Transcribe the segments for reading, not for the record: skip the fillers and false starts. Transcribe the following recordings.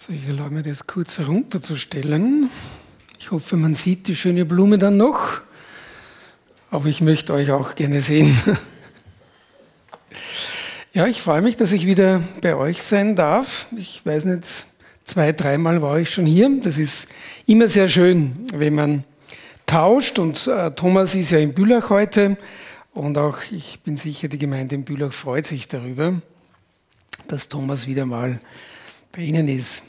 So, ich erlaube mir das kurz herunterzustellen. Ich hoffe, man sieht die schöne Blume dann noch. Aber ich möchte euch auch gerne sehen. Ja, ich freue mich, dass ich wieder bei euch sein darf. Ich weiß nicht, 2-, 3-mal war ich schon hier. Das ist immer sehr schön, wenn man tauscht. Und Thomas ist ja in Bülach heute. Und auch ich bin sicher, die Gemeinde in Bülach freut sich darüber, dass Thomas wieder mal bei Ihnen ist.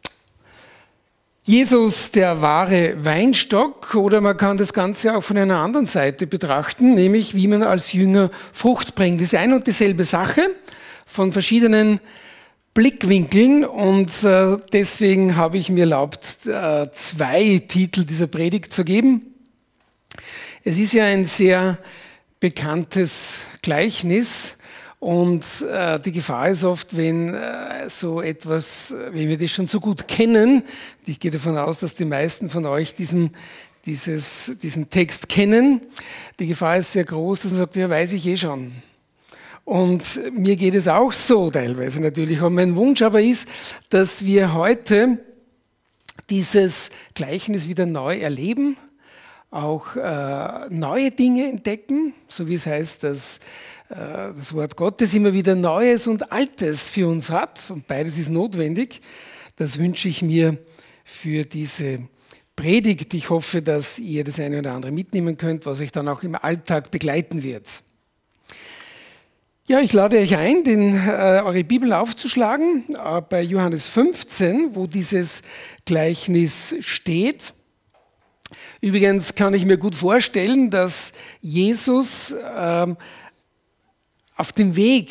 Jesus, der wahre Weinstock, oder man kann das Ganze auch von einer anderen Seite betrachten, nämlich wie man als Jünger Frucht bringt. Das ist eine und dieselbe Sache von verschiedenen Blickwinkeln und deswegen habe ich mir erlaubt, 2 Titel dieser Predigt zu geben. Es ist ja ein sehr bekanntes Gleichnis. Und die Gefahr ist oft, wenn so etwas, wenn wir das schon so gut kennen, ich gehe davon aus, dass die meisten von euch diesen Text kennen, die Gefahr ist sehr groß, dass man sagt, ja, weiß ich eh schon. Und mir geht es auch so teilweise natürlich. Und mein Wunsch aber ist, dass wir heute dieses Gleichnis wieder neu erleben, auch neue Dinge entdecken, so wie es heißt, dass das Wort Gottes immer wieder Neues und Altes für uns hat und beides ist notwendig. Das wünsche ich mir für diese Predigt. Ich hoffe, dass ihr das eine oder andere mitnehmen könnt, was euch dann auch im Alltag begleiten wird. Ja, ich lade euch ein, eure Bibel aufzuschlagen bei Johannes 15, wo dieses Gleichnis steht. Übrigens kann ich mir gut vorstellen, dass Jesus auf dem Weg,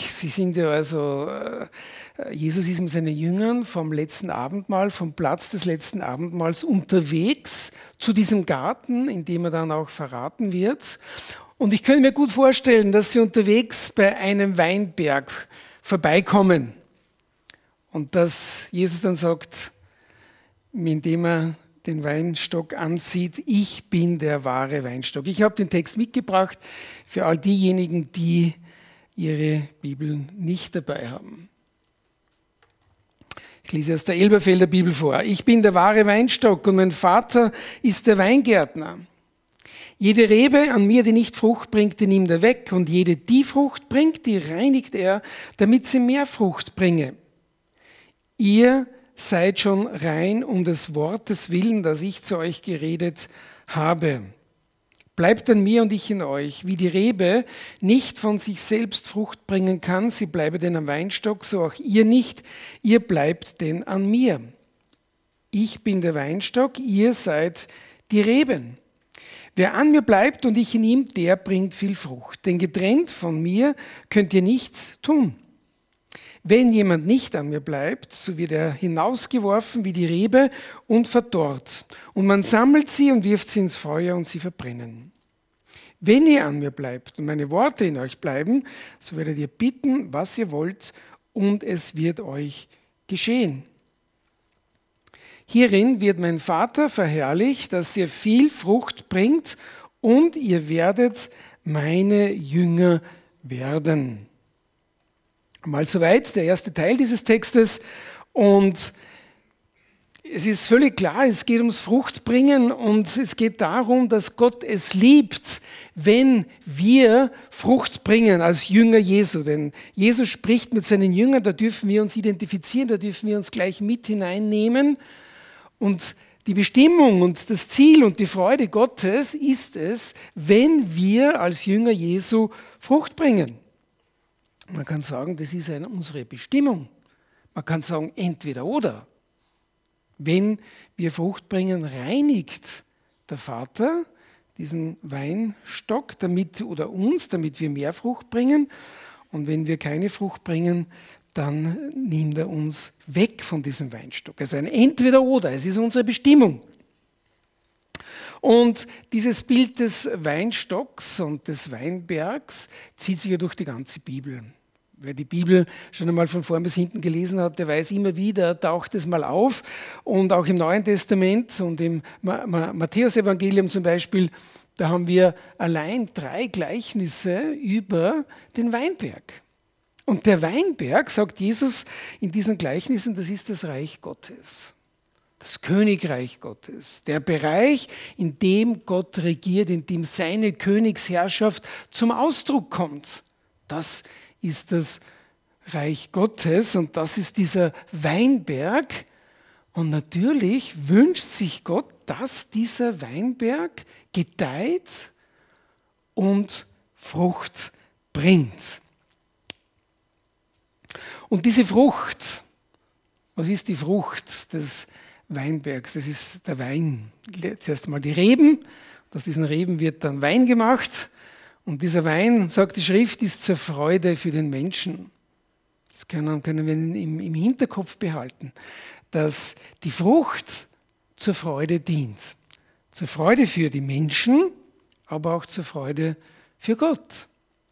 Jesus ist mit seinen Jüngern vom letzten Abendmahl, vom Platz des letzten Abendmahls unterwegs zu diesem Garten, in dem er dann auch verraten wird. Und ich könnte mir gut vorstellen, dass sie unterwegs bei einem Weinberg vorbeikommen. Und dass Jesus dann sagt, indem er den Weinstock ansieht, ich bin der wahre Weinstock. Ich habe den Text mitgebracht für all diejenigen, die ihre Bibeln nicht dabei haben. Ich lese aus der Elberfelder Bibel vor. Ich bin der wahre Weinstock und mein Vater ist der Weingärtner. Jede Rebe an mir, die nicht Frucht bringt, die nimmt er weg und jede, die Frucht bringt, die reinigt er, damit sie mehr Frucht bringe. Ihr seid schon rein um des Wortes willen, das ich zu euch geredet habe. Bleibt an mir und ich in euch. Wie die Rebe nicht von sich selbst Frucht bringen kann, sie bleibe denn am Weinstock, so auch ihr nicht, ihr bleibt denn an mir. Ich bin der Weinstock, ihr seid die Reben. Wer an mir bleibt und ich in ihm, der bringt viel Frucht. Denn getrennt von mir könnt ihr nichts tun. Wenn jemand nicht an mir bleibt, so wird er hinausgeworfen wie die Rebe und verdorrt. Und man sammelt sie und wirft sie ins Feuer und sie verbrennen. Wenn ihr an mir bleibt und meine Worte in euch bleiben, so werdet ihr bitten, was ihr wollt, und es wird euch geschehen. Hierin wird mein Vater verherrlicht, dass ihr viel Frucht bringt und ihr werdet meine Jünger werden. Mal soweit, der erste Teil dieses Textes. Und es ist völlig klar, es geht ums Fruchtbringen und es geht darum, dass Gott es liebt, wenn wir Frucht bringen als Jünger Jesu. Denn Jesus spricht mit seinen Jüngern, da dürfen wir uns identifizieren, da dürfen wir uns gleich mit hineinnehmen. Und die Bestimmung und das Ziel und die Freude Gottes ist es, wenn wir als Jünger Jesu Frucht bringen. Man kann sagen, das ist unsere Bestimmung. Man kann sagen, entweder oder. Wenn wir Frucht bringen, reinigt der Vater diesen Weinstock damit wir mehr Frucht bringen. Und wenn wir keine Frucht bringen, dann nimmt er uns weg von diesem Weinstock. Also ein entweder oder, es ist unsere Bestimmung. Und dieses Bild des Weinstocks und des Weinbergs zieht sich ja durch die ganze Bibel. Wer die Bibel schon einmal von vorn bis hinten gelesen hat, der weiß immer wieder, taucht es mal auf. Und auch im Neuen Testament und im Matthäus-Evangelium zum Beispiel, da haben wir allein 3 Gleichnisse über den Weinberg. Und der Weinberg, sagt Jesus in diesen Gleichnissen, das ist das Reich Gottes. Das Königreich Gottes. Der Bereich, in dem Gott regiert, in dem seine Königsherrschaft zum Ausdruck kommt. Das ist das Reich Gottes und das ist dieser Weinberg. Und natürlich wünscht sich Gott, dass dieser Weinberg gedeiht und Frucht bringt. Und diese Frucht, was ist die Frucht des Weinbergs? Das ist der Wein. Zuerst einmal die Reben, aus diesen Reben wird dann Wein gemacht. Und dieser Wein, sagt die Schrift, ist zur Freude für den Menschen. Das können wir im Hinterkopf behalten, dass die Frucht zur Freude dient. Zur Freude für die Menschen, aber auch zur Freude für Gott.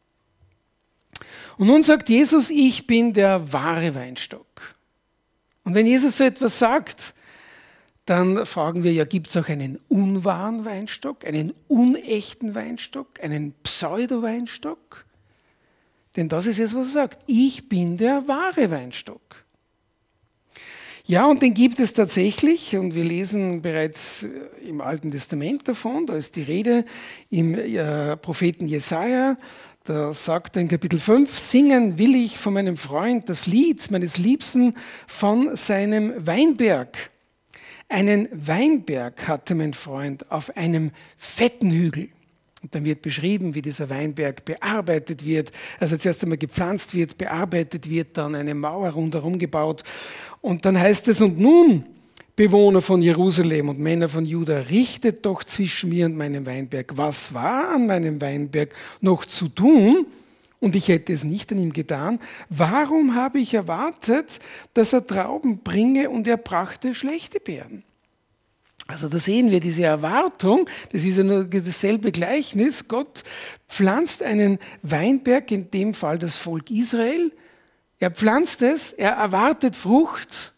Und nun sagt Jesus, ich bin der wahre Weinstock. Und wenn Jesus so etwas sagt, dann fragen wir ja, gibt es auch einen unwahren Weinstock, einen unechten Weinstock, einen Pseudo-Weinstock? Denn das ist es, was er sagt. Ich bin der wahre Weinstock. Ja, und den gibt es tatsächlich, und wir lesen bereits im Alten Testament davon, da ist die Rede im Propheten Jesaja. Da sagt er in Kapitel 5, singen will ich von meinem Freund das Lied meines Liebsten von seinem Weinberg. Einen Weinberg hatte mein Freund auf einem fetten Hügel. Und dann wird beschrieben, wie dieser Weinberg bearbeitet wird. Also zuerst einmal gepflanzt wird, bearbeitet wird, dann eine Mauer rundherum gebaut. Und dann heißt es, und nun, Bewohner von Jerusalem und Männer von Juda, richtet doch zwischen mir und meinem Weinberg. Was war an meinem Weinberg noch zu tun? Und ich hätte es nicht an ihm getan. Warum habe ich erwartet, dass er Trauben bringe und er brachte schlechte Beeren? Also da sehen wir diese Erwartung, das ist ja nur dasselbe Gleichnis. Gott pflanzt einen Weinberg, in dem Fall das Volk Israel. Er pflanzt es, er erwartet Frucht.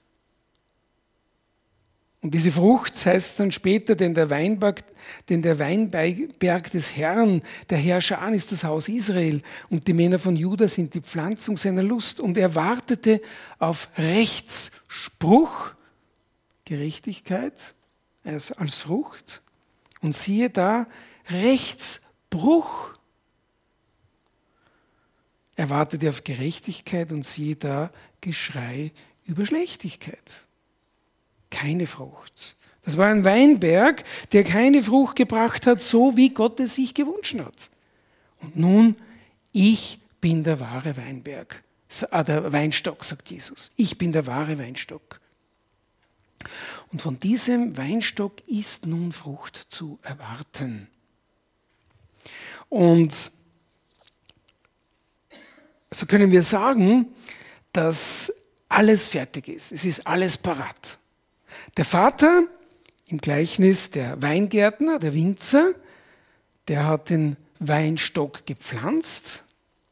Und diese Frucht heißt dann später, denn der Weinberg des Herrn, der Herrscher an, ist das Haus Israel. Und die Männer von Juda sind die Pflanzung seiner Lust. Und er wartete auf Rechtsspruch, Gerechtigkeit als Frucht. Und siehe da, Rechtsbruch. Er wartete auf Gerechtigkeit und siehe da, Geschrei über Schlechtigkeit. Keine Frucht. Das war ein Weinberg, der keine Frucht gebracht hat, so wie Gott es sich gewünscht hat. Und nun, ich bin der wahre Weinberg. Der Weinstock, sagt Jesus. Ich bin der wahre Weinstock. Und von diesem Weinstock ist nun Frucht zu erwarten. Und so können wir sagen, dass alles fertig ist. Es ist alles parat. Der Vater, im Gleichnis der Weingärtner, der Winzer, der hat den Weinstock gepflanzt,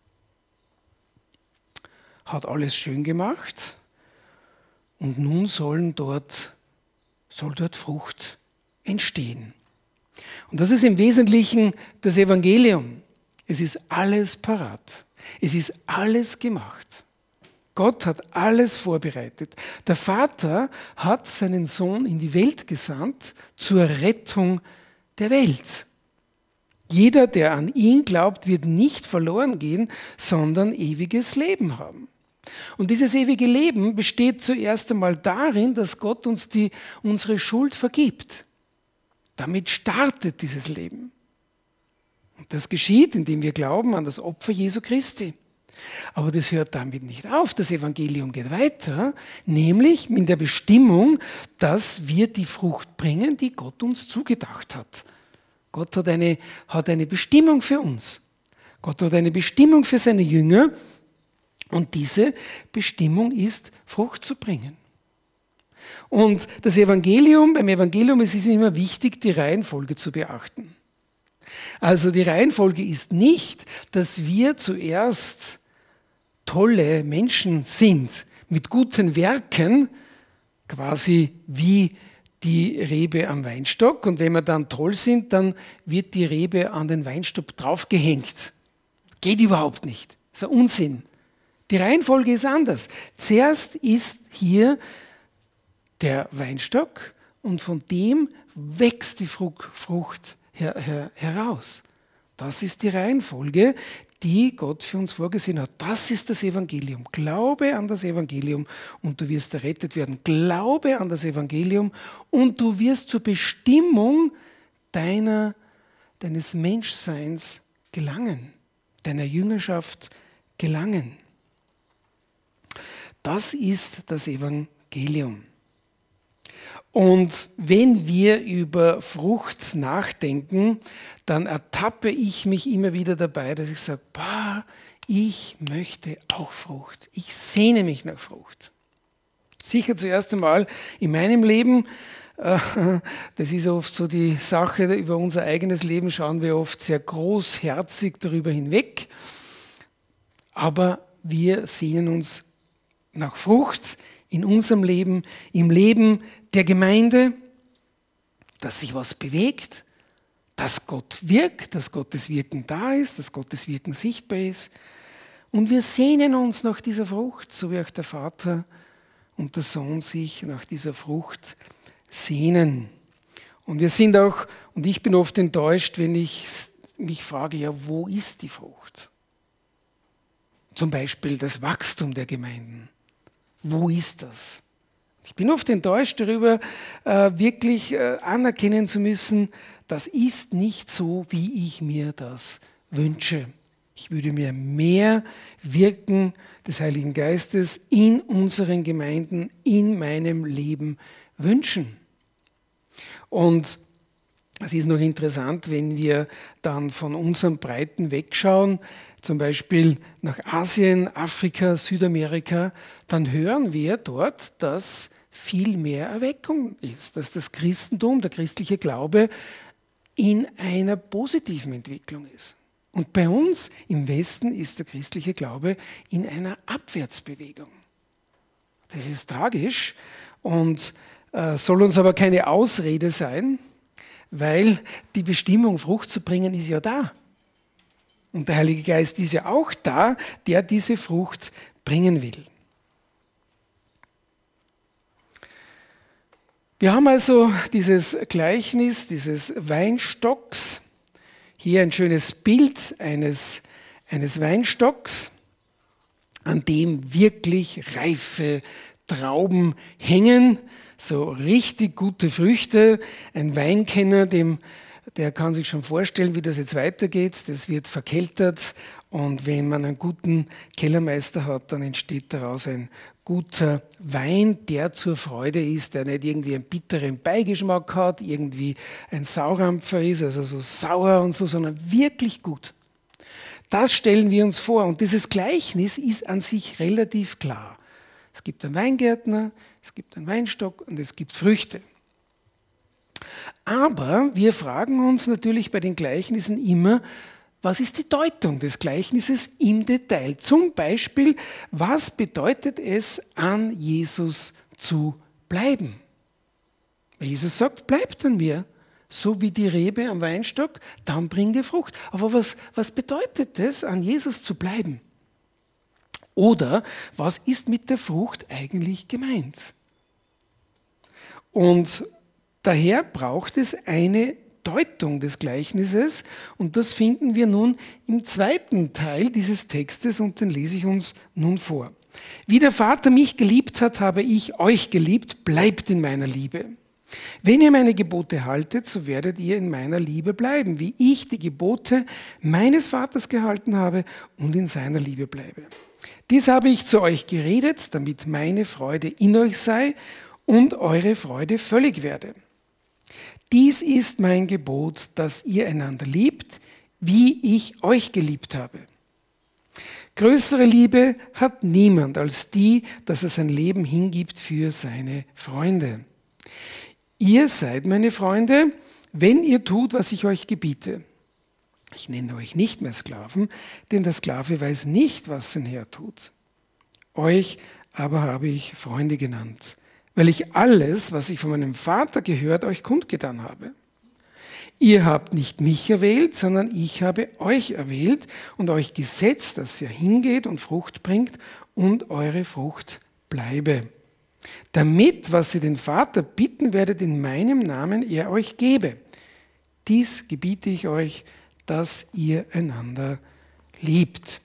hat alles schön gemacht und nun soll dort Frucht entstehen. Und das ist im Wesentlichen das Evangelium. Es ist alles parat. Es ist alles gemacht. Gott hat alles vorbereitet. Der Vater hat seinen Sohn in die Welt gesandt zur Rettung der Welt. Jeder, der an ihn glaubt, wird nicht verloren gehen, sondern ewiges Leben haben. Und dieses ewige Leben besteht zuerst einmal darin, dass Gott uns unsere Schuld vergibt. Damit startet dieses Leben. Und das geschieht, indem wir glauben an das Opfer Jesu Christi. Aber das hört damit nicht auf. Das Evangelium geht weiter, nämlich in der Bestimmung, dass wir die Frucht bringen, die Gott uns zugedacht hat. Gott hat eine Bestimmung für uns. Gott hat eine Bestimmung für seine Jünger und diese Bestimmung ist, Frucht zu bringen. Und beim Evangelium ist es immer wichtig, die Reihenfolge zu beachten. Also die Reihenfolge ist nicht, dass wir zuerst tolle Menschen sind mit guten Werken, quasi wie die Rebe am Weinstock. Und wenn wir dann toll sind, dann wird die Rebe an den Weinstock draufgehängt. Geht überhaupt nicht. Das ist ein Unsinn. Die Reihenfolge ist anders. Zuerst ist hier der Weinstock und von dem wächst die Frucht heraus. Das ist die Reihenfolge, die Gott für uns vorgesehen hat. Das ist das Evangelium. Glaube an das Evangelium und du wirst errettet werden. Glaube an das Evangelium und du wirst zur Bestimmung deines Menschseins gelangen, deiner Jüngerschaft gelangen. Das ist das Evangelium. Und wenn wir über Frucht nachdenken, dann ertappe ich mich immer wieder dabei, dass ich sage, ich möchte auch Frucht. Ich sehne mich nach Frucht. Sicher zuerst einmal in meinem Leben, das ist oft so die Sache, über unser eigenes Leben schauen wir oft sehr großherzig darüber hinweg, aber wir sehnen uns nach Frucht in unserem Leben, im Leben der Gemeinde, dass sich was bewegt, dass Gott wirkt, dass Gottes Wirken da ist, dass Gottes Wirken sichtbar ist. Und wir sehnen uns nach dieser Frucht, so wie auch der Vater und der Sohn sich nach dieser Frucht sehnen. Und ich bin oft enttäuscht, wenn ich mich frage, ja, wo ist die Frucht? Zum Beispiel das Wachstum der Gemeinden. Wo ist das? Ich bin oft enttäuscht darüber, wirklich anerkennen zu müssen, das ist nicht so, wie ich mir das wünsche. Ich würde mir mehr Wirken des Heiligen Geistes in unseren Gemeinden, in meinem Leben wünschen. Und es ist noch interessant, wenn wir dann von unseren Breiten wegschauen, zum Beispiel nach Asien, Afrika, Südamerika, dann hören wir dort, dass viel mehr Erweckung ist, dass das Christentum, der christliche Glaube in einer positiven Entwicklung ist. Und bei uns im Westen ist der christliche Glaube in einer Abwärtsbewegung. Das ist tragisch und soll uns aber keine Ausrede sein, weil die Bestimmung, Frucht zu bringen, ist ja da. Und der Heilige Geist ist ja auch da, der diese Frucht bringen will. Wir haben also dieses Gleichnis dieses Weinstocks. Hier ein schönes Bild eines Weinstocks, an dem wirklich reife Trauben hängen, so richtig gute Früchte. Ein Weinkenner, der kann sich schon vorstellen, wie das jetzt weitergeht. Das wird verkeltert und wenn man einen guten Kellermeister hat, dann entsteht daraus ein guter Wein, der zur Freude ist, der nicht irgendwie einen bitteren Beigeschmack hat, irgendwie ein Saurampfer ist, also so sauer und so, sondern wirklich gut. Das stellen wir uns vor und dieses Gleichnis ist an sich relativ klar. Es gibt einen Weingärtner, es gibt einen Weinstock und es gibt Früchte. Aber wir fragen uns natürlich bei den Gleichnissen immer, was ist die Deutung des Gleichnisses im Detail? Zum Beispiel, was bedeutet es, an Jesus zu bleiben? Weil Jesus sagt, bleibt an mir, so wie die Rebe am Weinstock, dann bringt ihr Frucht. Aber was bedeutet es, an Jesus zu bleiben? Oder was ist mit der Frucht eigentlich gemeint? Und daher braucht es eine Deutung des Gleichnisses und das finden wir nun im zweiten Teil dieses Textes und den lese ich uns nun vor. Wie der Vater mich geliebt hat, habe ich euch geliebt, bleibt in meiner Liebe. Wenn ihr meine Gebote haltet, so werdet ihr in meiner Liebe bleiben, wie ich die Gebote meines Vaters gehalten habe und in seiner Liebe bleibe. Dies habe ich zu euch geredet, damit meine Freude in euch sei und eure Freude völlig werde. Dies ist mein Gebot, dass ihr einander liebt, wie ich euch geliebt habe. Größere Liebe hat niemand als die, dass er sein Leben hingibt für seine Freunde. Ihr seid meine Freunde, wenn ihr tut, was ich euch gebiete. Ich nenne euch nicht mehr Sklaven, denn der Sklave weiß nicht, was sein Herr tut. Euch aber habe ich Freunde genannt, weil ich alles, was ich von meinem Vater gehört, euch kundgetan habe. Ihr habt nicht mich erwählt, sondern ich habe euch erwählt und euch gesetzt, dass ihr hingeht und Frucht bringt und eure Frucht bleibe, damit, was ihr den Vater bitten werdet, in meinem Namen er euch gebe. Dies gebiete ich euch, dass ihr einander liebt.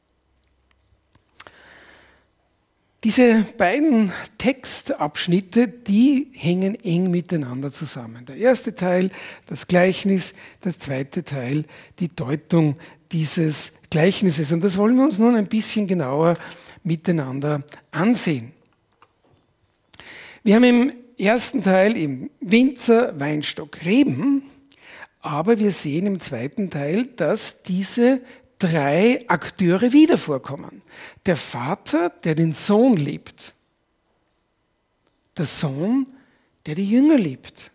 Diese beiden Textabschnitte, die hängen eng miteinander zusammen. Der erste Teil, das Gleichnis, der zweite Teil, die Deutung dieses Gleichnisses. Und das wollen wir uns nun ein bisschen genauer miteinander ansehen. Wir haben im ersten Teil im Winzer, Weinstock, Reben, aber wir sehen im zweiten Teil, dass diese drei Akteure wieder vorkommen. Der Vater, der den Sohn liebt. Der Sohn, der die Jünger liebt.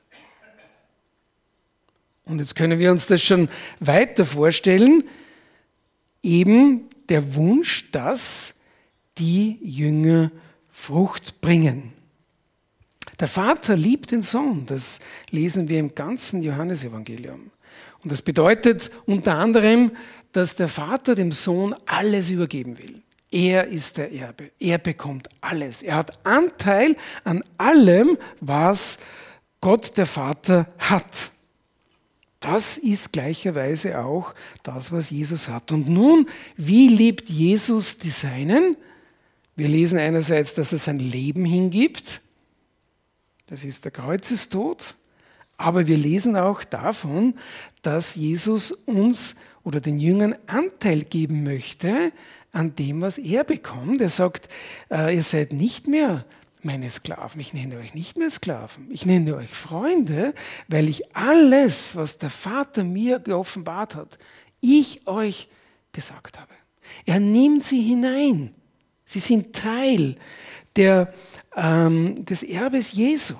Und jetzt können wir uns das schon weiter vorstellen. Eben der Wunsch, dass die Jünger Frucht bringen. Der Vater liebt den Sohn. Das lesen wir im ganzen Johannesevangelium. Und das bedeutet unter anderem, dass der Vater dem Sohn alles übergeben will. Er ist der Erbe. Er bekommt alles. Er hat Anteil an allem, was Gott der Vater hat. Das ist gleicherweise auch das, was Jesus hat. Und nun, wie liebt Jesus die Seinen? Wir lesen einerseits, dass er sein Leben hingibt. Das ist der Kreuzestod. Aber wir lesen auch davon, dass Jesus uns oder den Jüngern Anteil geben möchte an dem, was er bekommt. Er sagt, ihr seid nicht mehr meine Sklaven. Ich nenne euch nicht mehr Sklaven. Ich nenne euch Freunde, weil ich alles, was der Vater mir geoffenbart hat, ich euch gesagt habe. Er nimmt sie hinein. Sie sind Teil des Erbes Jesu.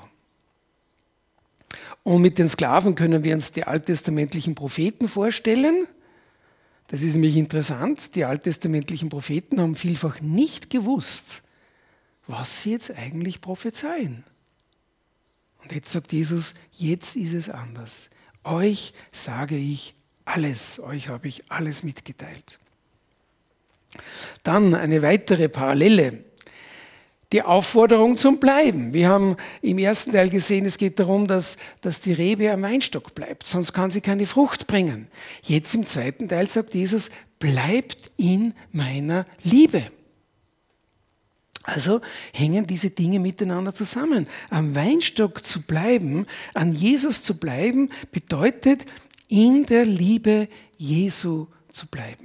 Und mit den Sklaven können wir uns die alttestamentlichen Propheten vorstellen. Das ist nämlich interessant. Die alttestamentlichen Propheten haben vielfach nicht gewusst, was sie jetzt eigentlich prophezeien. Und jetzt sagt Jesus, jetzt ist es anders. Euch sage ich alles, euch habe ich alles mitgeteilt. Dann eine weitere Parallele. Die Aufforderung zum Bleiben. Wir haben im ersten Teil gesehen, es geht darum, dass die Rebe am Weinstock bleibt, sonst kann sie keine Frucht bringen. Jetzt im zweiten Teil sagt Jesus, bleibt in meiner Liebe. Also hängen diese Dinge miteinander zusammen. Am Weinstock zu bleiben, an Jesus zu bleiben, bedeutet, in der Liebe Jesu zu bleiben.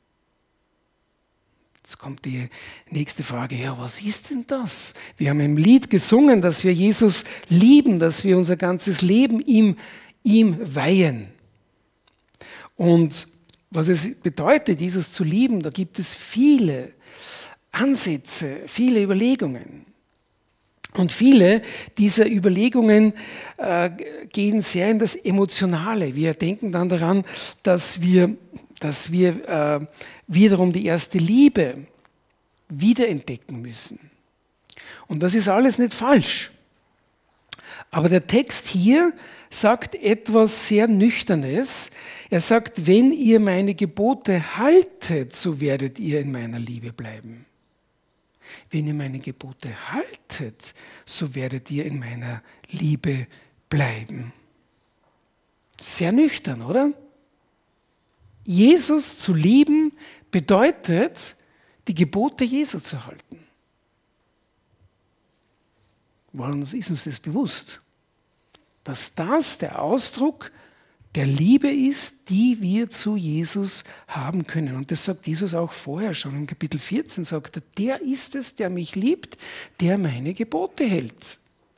Jetzt kommt die nächste Frage, ja, was ist denn das? Wir haben im Lied gesungen, dass wir Jesus lieben, dass wir unser ganzes Leben ihm weihen. Und was es bedeutet, Jesus zu lieben, da gibt es viele Ansätze, viele Überlegungen. Und viele dieser Überlegungen gehen sehr in das Emotionale. Wir denken dann daran, dass wir wiederum die erste Liebe wiederentdecken müssen. Und das ist alles nicht falsch. Aber der Text hier sagt etwas sehr Nüchternes. Er sagt, wenn ihr meine Gebote haltet, so werdet ihr in meiner Liebe bleiben. Wenn ihr meine Gebote haltet, so werdet ihr in meiner Liebe bleiben. Sehr nüchtern, oder? Jesus zu lieben bedeutet, die Gebote Jesu zu halten. Ist uns das bewusst? Dass das der Ausdruck der Liebe ist, die wir zu Jesus haben können. Und das sagt Jesus auch vorher schon. In Kapitel 14 sagt er, der ist es, der mich liebt, der meine Gebote hält.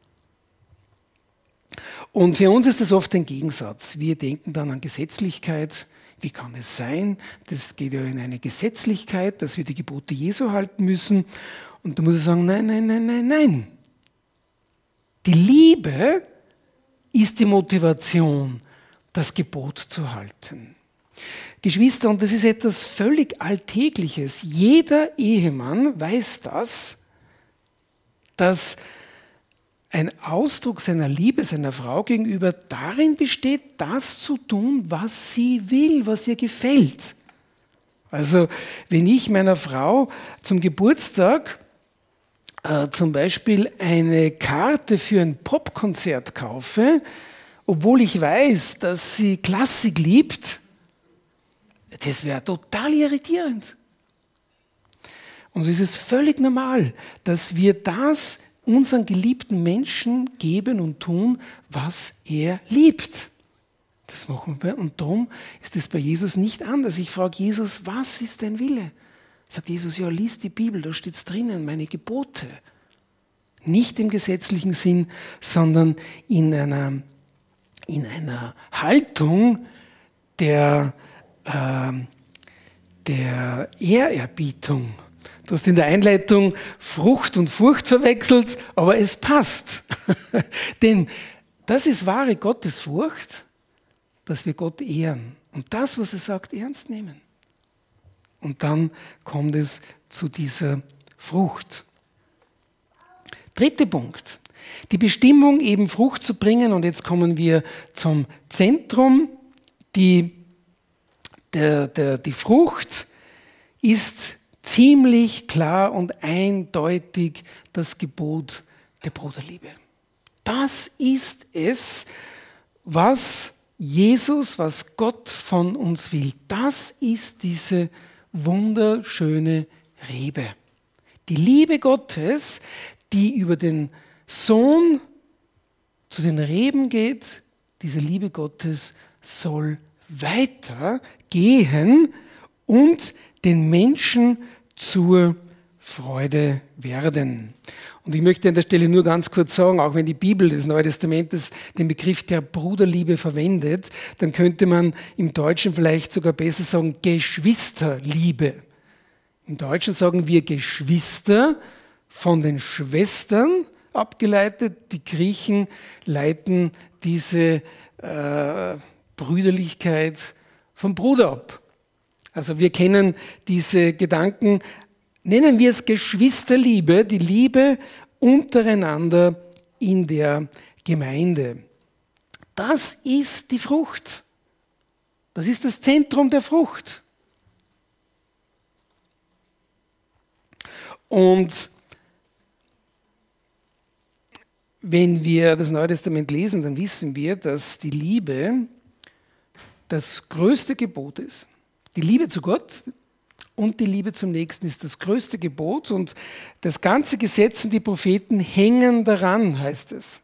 Und für uns ist das oft ein Gegensatz. Wir denken dann an Gesetzlichkeit. Wie kann es sein? Das geht ja in eine Gesetzlichkeit, dass wir die Gebote Jesu halten müssen. Und da muss ich sagen, nein. Die Liebe ist die Motivation, das Gebot zu halten. Geschwister, und das ist etwas völlig Alltägliches. Jeder Ehemann weiß das, dass ein Ausdruck seiner Liebe seiner Frau gegenüber darin besteht, das zu tun, was sie will, was ihr gefällt. Also wenn ich meiner Frau zum Geburtstag zum Beispiel eine Karte für ein Popkonzert kaufe, obwohl ich weiß, dass sie Klassik liebt, das wäre total irritierend. Und so ist es völlig normal, dass wir das unseren geliebten Menschen geben und tun, was er liebt. Das machen wir. Und darum ist es bei Jesus nicht anders. Ich frage Jesus, was ist dein Wille? Sagt Jesus, ja, lies die Bibel, da steht es drinnen, meine Gebote. Nicht im gesetzlichen Sinn, sondern in einer Haltung der Ehrerbietung. Du hast in der Einleitung Frucht und Furcht verwechselt, aber es passt. Denn das ist wahre Gottesfurcht, dass wir Gott ehren und das, was er sagt, ernst nehmen. Und dann kommt es zu dieser Frucht. Dritter Punkt. Die Bestimmung, eben Frucht zu bringen, und jetzt kommen wir zum Zentrum. Die Frucht ist ziemlich klar und eindeutig das Gebot der Bruderliebe. Das ist es, was Jesus, was Gott von uns will. Das ist diese wunderschöne Rebe. Die Liebe Gottes, die über den Sohn zu den Reben geht, diese Liebe Gottes soll weitergehen und den Menschen zur Freude werden. Und ich möchte an der Stelle nur ganz kurz sagen, auch wenn die Bibel des Neuen Testamentes den Begriff der Bruderliebe verwendet, dann könnte man im Deutschen vielleicht sogar besser sagen Geschwisterliebe. Im Deutschen sagen wir Geschwister, von den Schwestern abgeleitet. Die Griechen leiten diese Brüderlichkeit vom Bruder ab. Also wir kennen diese Gedanken, nennen wir es Geschwisterliebe, die Liebe untereinander in der Gemeinde. Das ist die Frucht. Das ist das Zentrum der Frucht. Und wenn wir das Neue Testament lesen, dann wissen wir, dass die Liebe das größte Gebot ist. Die Liebe zu Gott und die Liebe zum Nächsten ist das größte Gebot und das ganze Gesetz und die Propheten hängen daran, heißt es.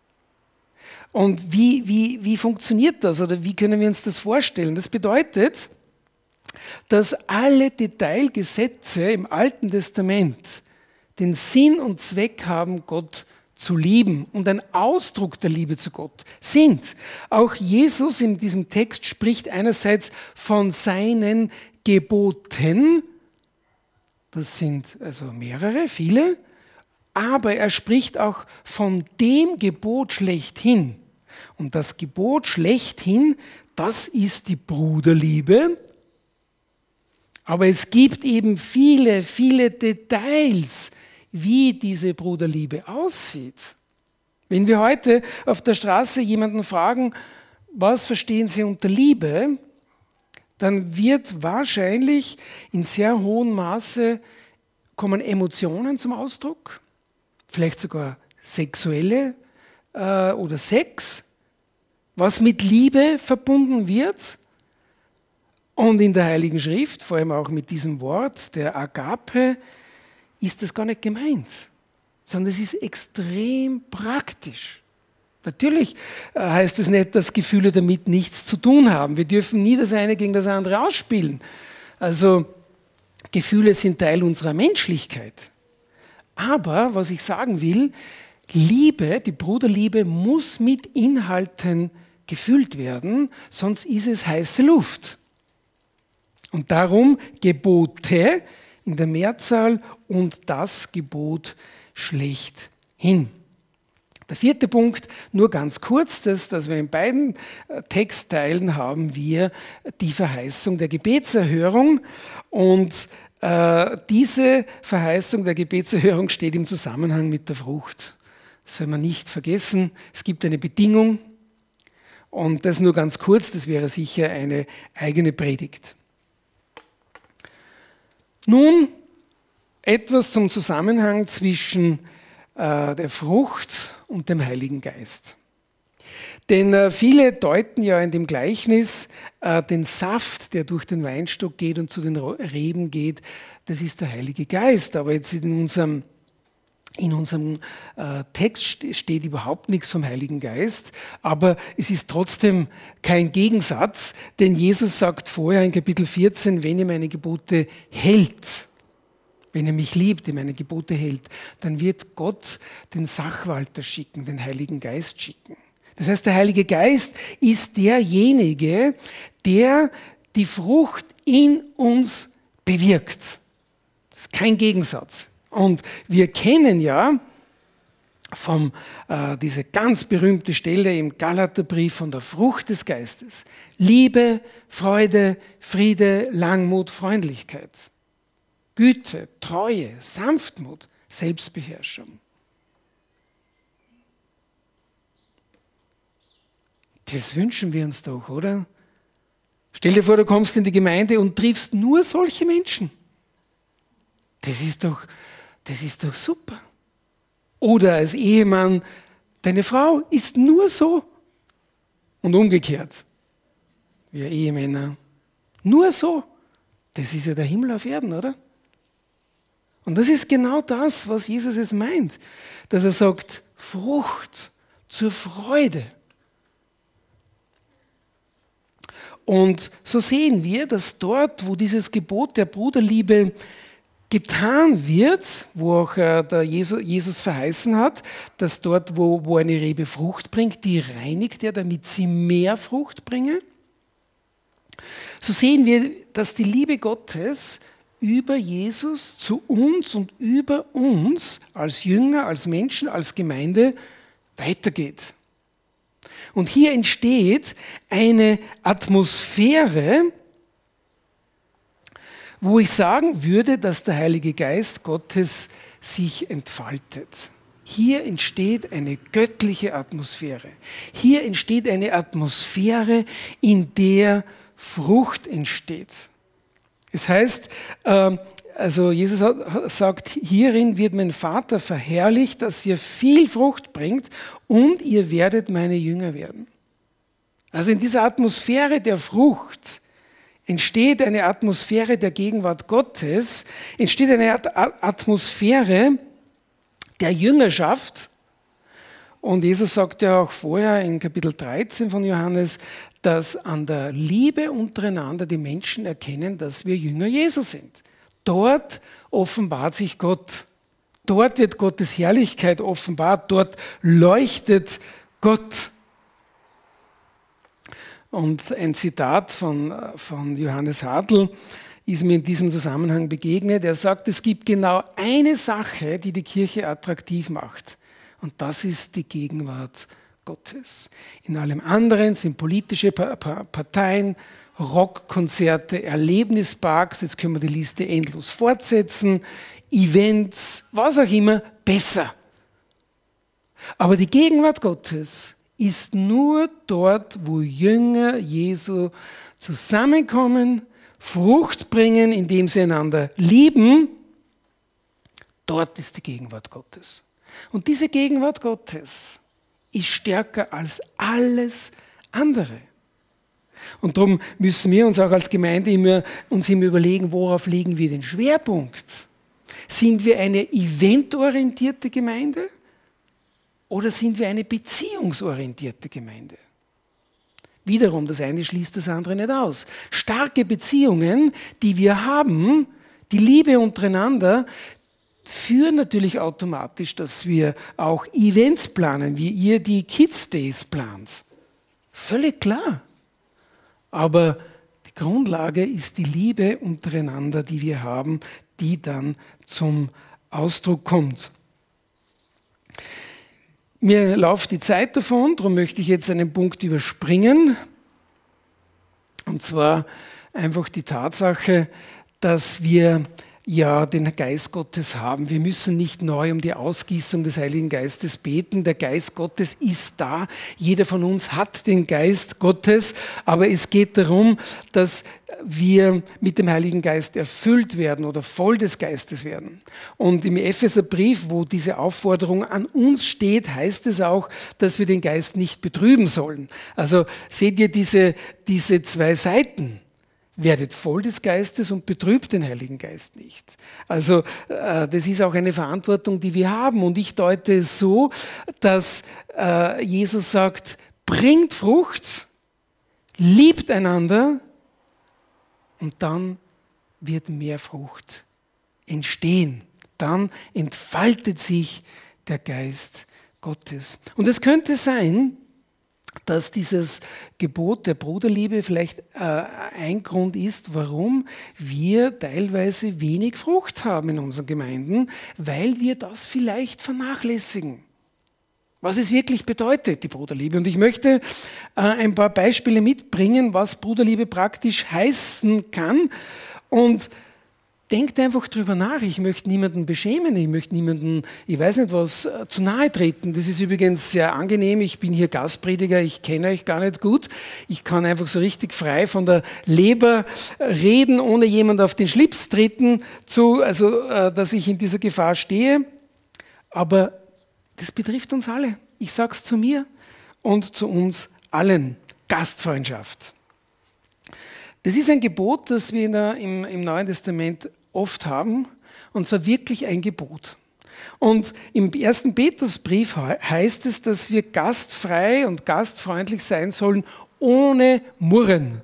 Und wie funktioniert das oder wie können wir uns das vorstellen? Das bedeutet, dass alle Detailgesetze im Alten Testament den Sinn und Zweck haben, Gott zu lieben und ein Ausdruck der Liebe zu Gott sind. Auch Jesus in diesem Text spricht einerseits von seinen Geboten, das sind also mehrere, viele, aber er spricht auch von dem Gebot schlechthin. Und das Gebot schlechthin, das ist die Bruderliebe. Aber es gibt eben viele, viele Details, wie diese Bruderliebe aussieht. Wenn wir heute auf der Straße jemanden fragen, was verstehen Sie unter Liebe, dann wird wahrscheinlich in sehr hohem Maße kommen Emotionen zum Ausdruck, vielleicht sogar sexuelle oder Sex, was mit Liebe verbunden wird. Und in der Heiligen Schrift, vor allem auch mit diesem Wort der Agape, ist das gar nicht gemeint, sondern es ist extrem praktisch. Natürlich heißt es nicht, dass Gefühle damit nichts zu tun haben. Wir dürfen nie das eine gegen das andere ausspielen. Also Gefühle sind Teil unserer Menschlichkeit. Aber was ich sagen will, Liebe, die Bruderliebe muss mit Inhalten gefüllt werden, sonst ist es heiße Luft. Und darum Gebote in der Mehrzahl und das Gebot schlechthin. Der vierte Punkt, nur ganz kurz, dass wir in beiden Textteilen haben wir die Verheißung der Gebetserhörung und diese Verheißung der Gebetserhörung steht im Zusammenhang mit der Frucht. Das soll man nicht vergessen. Es gibt eine Bedingung und das nur ganz kurz, das wäre sicher eine eigene Predigt. Nun etwas zum Zusammenhang zwischen der Frucht und dem Heiligen Geist. Denn viele deuten ja in dem Gleichnis den Saft, der durch den Weinstock geht und zu den Reben geht, das ist der Heilige Geist. Aber jetzt in unserem Text steht überhaupt nichts vom Heiligen Geist, aber es ist trotzdem kein Gegensatz, denn Jesus sagt vorher in Kapitel 14, wenn ihr meine Gebote hält, wenn ihr mich liebt, ihr meine Gebote hält, dann wird Gott den Sachwalter schicken, den Heiligen Geist schicken. Das heißt, der Heilige Geist ist derjenige, der die Frucht in uns bewirkt. Das ist kein Gegensatz. Und wir kennen ja diese ganz berühmte Stelle im Galaterbrief von der Frucht des Geistes. Liebe, Freude, Friede, Langmut, Freundlichkeit. Güte, Treue, Sanftmut, Selbstbeherrschung. Das wünschen wir uns doch, oder? Stell dir vor, du kommst in die Gemeinde und triffst nur solche Menschen. Das ist doch super. Oder als Ehemann, deine Frau ist nur so. Und umgekehrt. Wir Ehemänner, nur so. Das ist ja der Himmel auf Erden, oder? Und das ist genau das, was Jesus es meint. Dass er sagt, Frucht zur Freude. Und so sehen wir, dass dort, wo dieses Gebot der Bruderliebe getan wird, wo auch der Jesus verheißen hat, dass dort, wo eine Rebe Frucht bringt, die reinigt er, damit sie mehr Frucht bringe. So sehen wir, dass die Liebe Gottes über Jesus zu uns und über uns als Jünger, als Menschen, als Gemeinde weitergeht. Und hier entsteht eine Atmosphäre, wo ich sagen würde, dass der Heilige Geist Gottes sich entfaltet. Hier entsteht eine göttliche Atmosphäre. Hier entsteht eine Atmosphäre, in der Frucht entsteht. Das heißt, also Jesus sagt, hierin wird mein Vater verherrlicht, dass ihr viel Frucht bringt und ihr werdet meine Jünger werden. Also in dieser Atmosphäre der Frucht entsteht eine Atmosphäre der Gegenwart Gottes, entsteht eine Atmosphäre der Jüngerschaft. Und Jesus sagt ja auch vorher in Kapitel 13 von Johannes, dass an der Liebe untereinander die Menschen erkennen, dass wir Jünger Jesu sind. Dort offenbart sich Gott. Dort wird Gottes Herrlichkeit offenbart. Dort leuchtet Gott. Und ein Zitat von Johannes Hartl ist mir in diesem Zusammenhang begegnet. Er sagt, es gibt genau eine Sache, die die Kirche attraktiv macht. Und das ist die Gegenwart Gottes. In allem anderen sind politische Parteien, Rockkonzerte, Erlebnisparks, jetzt können wir die Liste endlos fortsetzen, Events, was auch immer, besser. Aber die Gegenwart Gottes ist nur dort, wo Jünger Jesu zusammenkommen, Frucht bringen, indem sie einander lieben. Dort ist die Gegenwart Gottes. Und diese Gegenwart Gottes ist stärker als alles andere. Und darum müssen wir uns auch als Gemeinde immer überlegen, worauf legen wir den Schwerpunkt? Sind wir eine eventorientierte Gemeinde oder sind wir eine beziehungsorientierte Gemeinde? Wiederum, das eine schließt das andere nicht aus. Starke Beziehungen, die wir haben, die Liebe untereinander, führen natürlich automatisch, dass wir auch Events planen, wie ihr die Kids Days plant. Völlig klar. Aber die Grundlage ist die Liebe untereinander, die wir haben, die dann zum Ausdruck kommt. Mir läuft die Zeit davon, darum möchte ich jetzt einen Punkt überspringen. Und zwar einfach die Tatsache, dass wir ja den Geist Gottes haben. Wir müssen nicht neu um die Ausgießung des Heiligen Geistes beten. Der Geist Gottes ist da. Jeder von uns hat den Geist Gottes. Aber es geht darum, dass wir mit dem Heiligen Geist erfüllt werden oder voll des Geistes werden. Und im Epheserbrief, wo diese Aufforderung an uns steht, heißt es auch, dass wir den Geist nicht betrüben sollen. Also seht ihr diese zwei Seiten. Werdet voll des Geistes und betrübt den Heiligen Geist nicht. Also das ist auch eine Verantwortung, die wir haben. Und ich deute es so, dass Jesus sagt, bringt Frucht, liebt einander und dann wird mehr Frucht entstehen. Dann entfaltet sich der Geist Gottes. Und es könnte sein, dass dieses Gebot der Bruderliebe vielleicht ein Grund ist, warum wir teilweise wenig Frucht haben in unseren Gemeinden, weil wir das vielleicht vernachlässigen. Was es wirklich bedeutet, die Bruderliebe. Und ich möchte ein paar Beispiele mitbringen, was Bruderliebe praktisch heißen kann. Und denkt einfach drüber nach. Ich möchte niemanden beschämen, ich möchte niemanden, ich weiß nicht was, zu nahe treten. Das ist übrigens sehr angenehm. Ich bin hier Gastprediger, ich kenne euch gar nicht gut. Ich kann einfach so richtig frei von der Leber reden, ohne jemand auf den Schlips treten, dass ich in dieser Gefahr stehe. Aber das betrifft uns alle. Ich sage es zu mir und zu uns allen. Gastfreundschaft. Das ist ein Gebot, das wir im Neuen Testament oft haben, und zwar wirklich ein Gebot. Und im 1. Petrusbrief heißt es, dass wir gastfrei und gastfreundlich sein sollen, ohne Murren.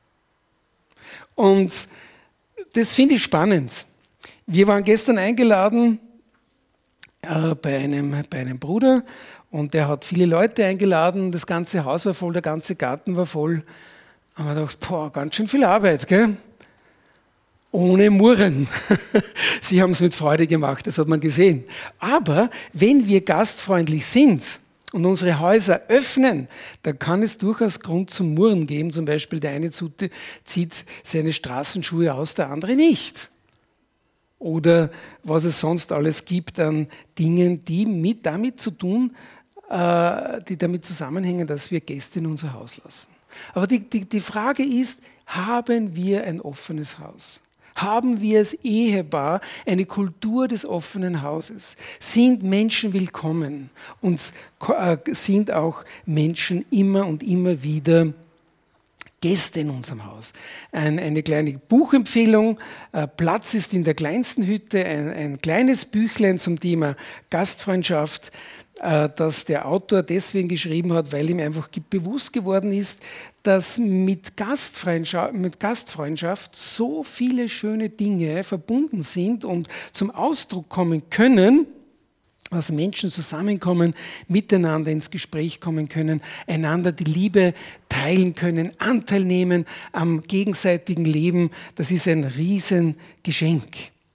Und das finde ich spannend. Wir waren gestern eingeladen bei einem Bruder, und der hat viele Leute eingeladen, das ganze Haus war voll, der ganze Garten war voll. Aber ich dachte, boah, ganz schön viel Arbeit, gell? Ohne Murren. Sie haben es mit Freude gemacht, das hat man gesehen. Aber wenn wir gastfreundlich sind und unsere Häuser öffnen, dann kann es durchaus Grund zum Murren geben. Zum Beispiel der eine zieht seine Straßenschuhe aus, der andere nicht. Oder was es sonst alles gibt an Dingen, die damit zusammenhängen, dass wir Gäste in unser Haus lassen. Aber die Frage ist, haben wir ein offenes Haus? Haben wir als Ehepaar eine Kultur des offenen Hauses? Sind Menschen willkommen? Und sind auch Menschen immer und immer wieder Gäste in unserem Haus? Eine kleine Buchempfehlung. Platz ist in der kleinsten Hütte. Ein kleines Büchlein zum Thema Gastfreundschaft, das der Autor deswegen geschrieben hat, weil ihm einfach bewusst geworden ist, dass mit Gastfreundschaft so viele schöne Dinge verbunden sind und zum Ausdruck kommen können, dass Menschen zusammenkommen, miteinander ins Gespräch kommen können, einander die Liebe teilen können, Anteil nehmen am gegenseitigen Leben. Das ist ein Riesengeschenk.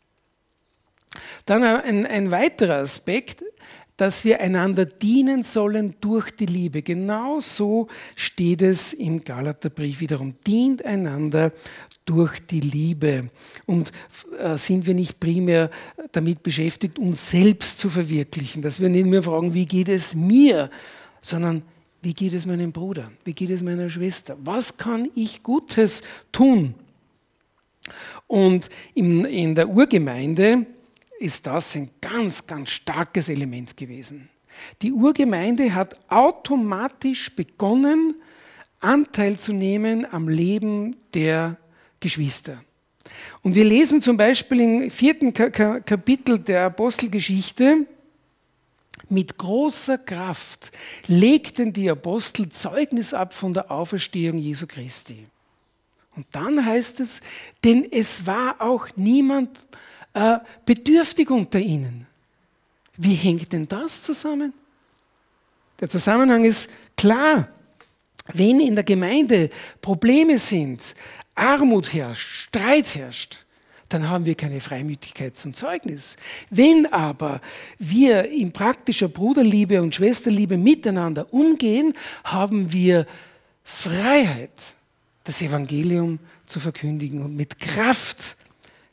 Dann ein weiterer Aspekt, dass wir einander dienen sollen durch die Liebe. Genau so steht es im Galaterbrief wiederum. Dient einander durch die Liebe. Und sind wir nicht primär damit beschäftigt, uns selbst zu verwirklichen, dass wir nicht mehr fragen, wie geht es mir, sondern wie geht es meinem Bruder, wie geht es meiner Schwester, was kann ich Gutes tun? Und in der Urgemeinde ist das ein ganz, ganz starkes Element gewesen. Die Urgemeinde hat automatisch begonnen, Anteil zu nehmen am Leben der Geschwister. Und wir lesen zum Beispiel im 4. Kapitel der Apostelgeschichte, mit großer Kraft legten die Apostel Zeugnis ab von der Auferstehung Jesu Christi. Und dann heißt es, denn es war auch niemand bedürftig unter ihnen. Wie hängt denn das zusammen? Der Zusammenhang ist klar. Wenn in der Gemeinde Probleme sind, Armut herrscht, Streit herrscht, dann haben wir keine Freimütigkeit zum Zeugnis. Wenn aber wir in praktischer Bruderliebe und Schwesterliebe miteinander umgehen, haben wir Freiheit, das Evangelium zu verkündigen und mit Kraft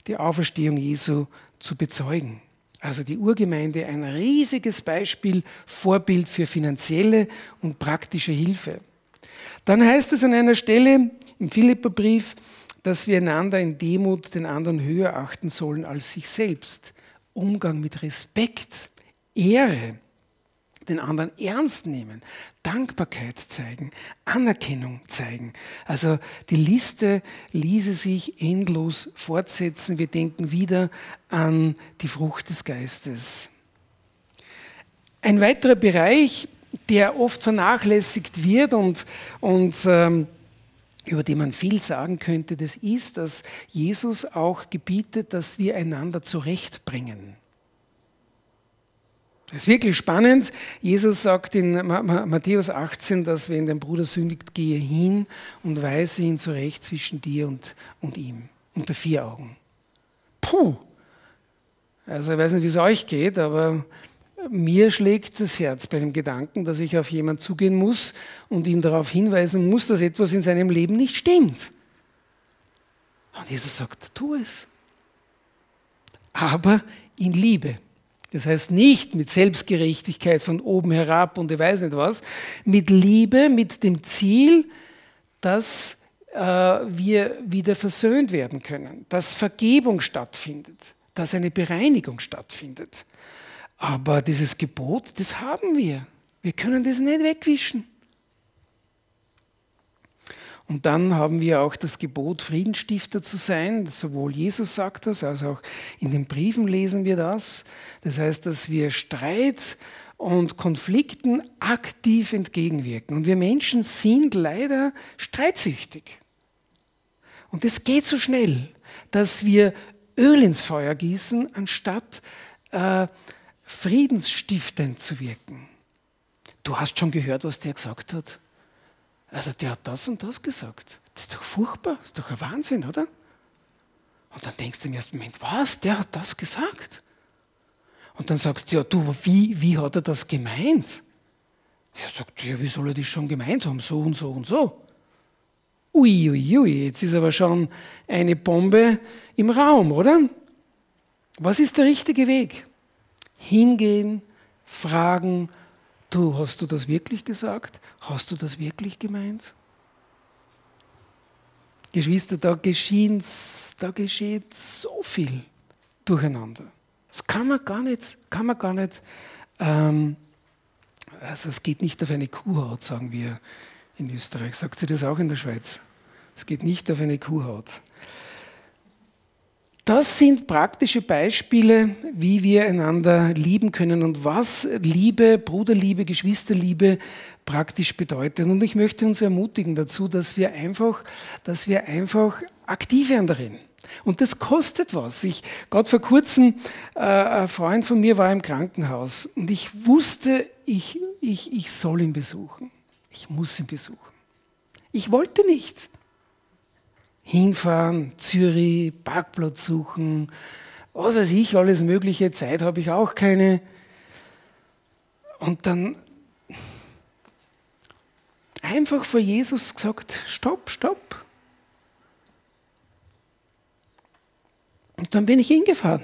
die Auferstehung Jesu zu bezeugen. Also die Urgemeinde, ein riesiges Beispiel, Vorbild für finanzielle und praktische Hilfe. Dann heißt es an einer Stelle im Philipperbrief, dass wir einander in Demut den anderen höher achten sollen als sich selbst. Umgang mit Respekt, Ehre, den anderen ernst nehmen, Dankbarkeit zeigen, Anerkennung zeigen. Also die Liste ließe sich endlos fortsetzen. Wir denken wieder an die Frucht des Geistes. Ein weiterer Bereich, der oft vernachlässigt wird und über den man viel sagen könnte, das ist, dass Jesus auch gebietet, dass wir einander zurechtbringen. Das ist wirklich spannend. Jesus sagt in Matthäus 18, dass wenn dein Bruder sündigt, gehe hin und weise ihn zurecht zwischen dir und ihm, unter 4 Augen. Puh! Also ich weiß nicht, wie es euch geht, aber mir schlägt das Herz bei dem Gedanken, dass ich auf jemanden zugehen muss und ihn darauf hinweisen muss, dass etwas in seinem Leben nicht stimmt. Und Jesus sagt, tu es. Aber in Liebe. Das heißt nicht mit Selbstgerechtigkeit von oben herab und ich weiß nicht was, mit Liebe, mit dem Ziel, dass wir wieder versöhnt werden können, dass Vergebung stattfindet, dass eine Bereinigung stattfindet. Aber dieses Gebot, das haben wir. Wir können das nicht wegwischen. Und dann haben wir auch das Gebot, Friedensstifter zu sein. Sowohl Jesus sagt das, als auch in den Briefen lesen wir das. Das heißt, dass wir Streit und Konflikten aktiv entgegenwirken. Und wir Menschen sind leider streitsüchtig. Und das geht so schnell, dass wir Öl ins Feuer gießen, anstatt friedensstiftend zu wirken. Du hast schon gehört, was der gesagt hat. Also der hat das und das gesagt. Das ist doch furchtbar, das ist doch ein Wahnsinn, oder? Und dann denkst du im ersten Moment, was, der hat das gesagt? Und dann sagst du, ja du, wie hat er das gemeint? Er sagt, ja, wie soll er das schon gemeint haben? So und so und so. Ui, jetzt ist aber schon eine Bombe im Raum, oder? Was ist der richtige Weg? Hingehen, fragen, du, hast du das wirklich gesagt? Hast du das wirklich gemeint? Geschwister, da geschieht so viel durcheinander. Das kann man gar nicht, also es geht nicht auf eine Kuhhaut, sagen wir in Österreich. Sagt sie das auch in der Schweiz? Es geht nicht auf eine Kuhhaut. Das sind praktische Beispiele, wie wir einander lieben können und was Liebe, Bruderliebe, Geschwisterliebe praktisch bedeutet. Und ich möchte uns ermutigen dazu, dass wir einfach aktiv werden darin. Und das kostet was. Gerade vor kurzem, ein Freund von mir war im Krankenhaus und ich wusste, ich soll ihn besuchen. Ich muss ihn besuchen. Ich wollte nicht. Hinfahren, Zürich, Parkplatz suchen, was weiß ich, alles mögliche, Zeit habe ich auch keine. Und dann einfach vor Jesus gesagt, stopp. Und dann bin ich hingefahren.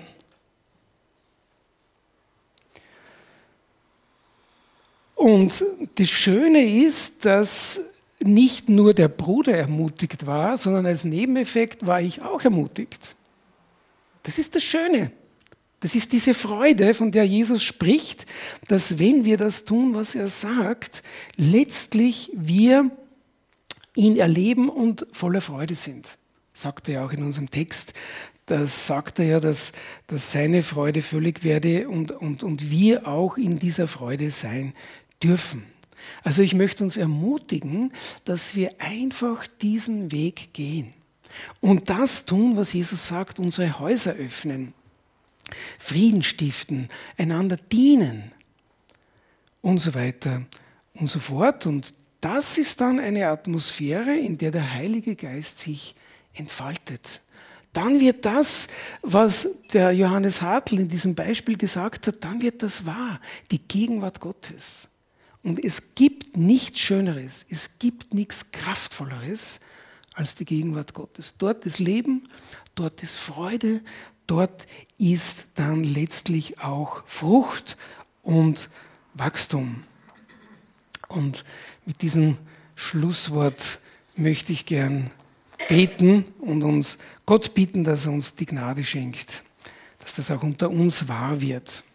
Und das Schöne ist, dass nicht nur der Bruder ermutigt war, sondern als Nebeneffekt war ich auch ermutigt. Das ist das Schöne. Das ist diese Freude, von der Jesus spricht, dass wenn wir das tun, was er sagt, letztlich wir ihn erleben und voller Freude sind. Sagt er ja auch in unserem Text. Das sagt er ja, dass seine Freude völlig werde und wir auch in dieser Freude sein dürfen. Also ich möchte uns ermutigen, dass wir einfach diesen Weg gehen und das tun, was Jesus sagt, unsere Häuser öffnen, Frieden stiften, einander dienen und so weiter und so fort. Und das ist dann eine Atmosphäre, in der der Heilige Geist sich entfaltet. Dann wird das, was der Johannes Hartl in diesem Beispiel gesagt hat, dann wird das wahr, die Gegenwart Gottes. Und es gibt nichts Schöneres, es gibt nichts Kraftvolleres als die Gegenwart Gottes. Dort ist Leben, dort ist Freude, dort ist dann letztlich auch Frucht und Wachstum. Und mit diesem Schlusswort möchte ich gern beten und uns Gott bitten, dass er uns die Gnade schenkt, dass das auch unter uns wahr wird.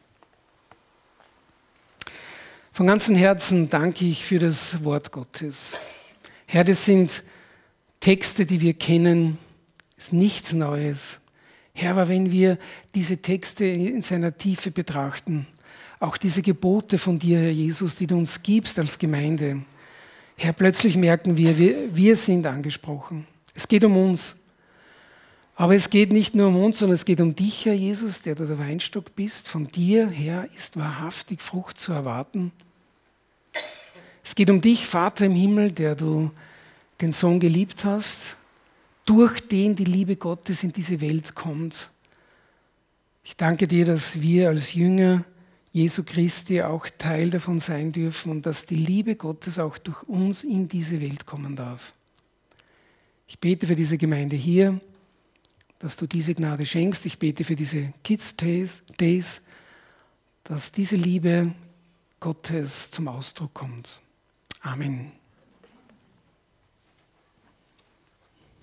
Von ganzem Herzen danke ich für das Wort Gottes. Herr, das sind Texte, die wir kennen, ist nichts Neues. Herr, aber wenn wir diese Texte in seiner Tiefe betrachten, auch diese Gebote von dir, Herr Jesus, die du uns gibst als Gemeinde, Herr, plötzlich merken wir sind angesprochen. Es geht um uns. Aber es geht nicht nur um uns, sondern es geht um dich, Herr Jesus, der du der Weinstock bist. Von dir, Herr, ist wahrhaftig Frucht zu erwarten. Es geht um dich, Vater im Himmel, der du den Sohn geliebt hast, durch den die Liebe Gottes in diese Welt kommt. Ich danke dir, dass wir als Jünger Jesu Christi auch Teil davon sein dürfen und dass die Liebe Gottes auch durch uns in diese Welt kommen darf. Ich bete für diese Gemeinde hier, dass du diese Gnade schenkst. Ich bete für diese Kids Days, dass diese Liebe Gottes zum Ausdruck kommt. Amen.